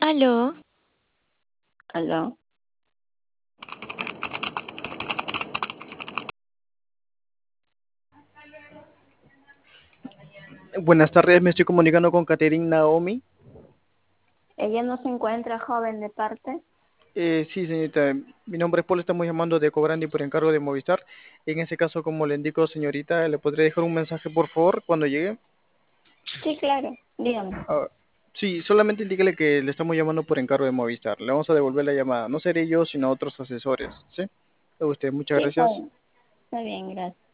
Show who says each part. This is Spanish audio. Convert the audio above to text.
Speaker 1: Aló,
Speaker 2: Aló.
Speaker 3: Buenas tardes, me estoy comunicando con Catherine Naomi.
Speaker 2: Ella no se encuentra joven de parte.
Speaker 3: Sí, señorita, mi nombre es Paul, estamos llamando de Cobrandi por encargo de Movistar. En ese caso, como le indico, señorita, ¿le podría dejar un mensaje, por favor, cuando llegue?
Speaker 2: Sí, claro. Dígame.
Speaker 3: Ah, sí, solamente indíquele que le estamos llamando por encargo de Movistar. Le vamos a devolver la llamada. No seré yo, sino otros asesores, ¿sí? A usted, muchas
Speaker 2: Sí,
Speaker 3: gracias.
Speaker 2: está bien, gracias.